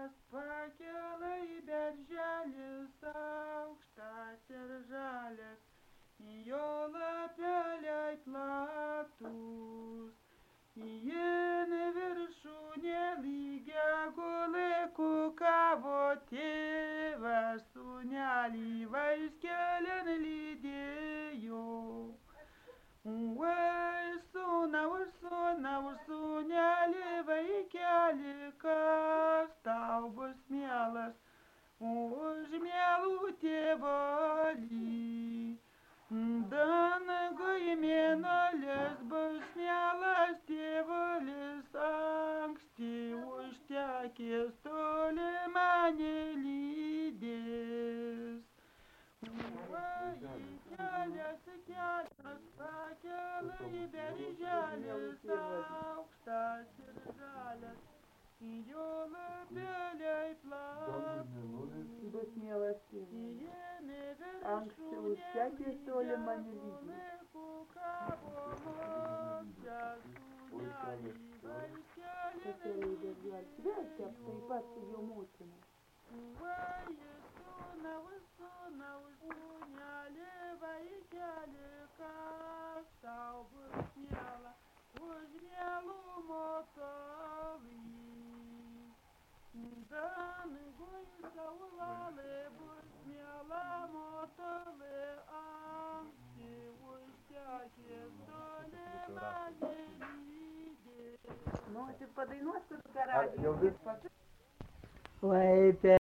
pakėlė į berželis aukštas ir žalias, jo lapeliai platus. Jin viršūnė lygia guli kukavo, tėvas sūnelį vaikelin lydėjo. Oi, sūnau, sūnelį vaikeli, kas tau bus mielas už mielų tėvelį. Dangui mėnulis bus mielas tėvulis, anksti užtekęs toli mane lydės. Kelias, pakėlė į berželis aukštas ir žalias, jo lapeliai platus. Bus mielas tėvulis, anksti užtekęs toli mane lydės. Verkia taip pat su jo motina. Sūnau, sūnelį vaikeli, kas tau bus miela už mielų motalį. Dangui saulelė bus miela motalė, anksti užtekęs toli mane lydės. Nu, tik padainuos, kur karalius. Vai,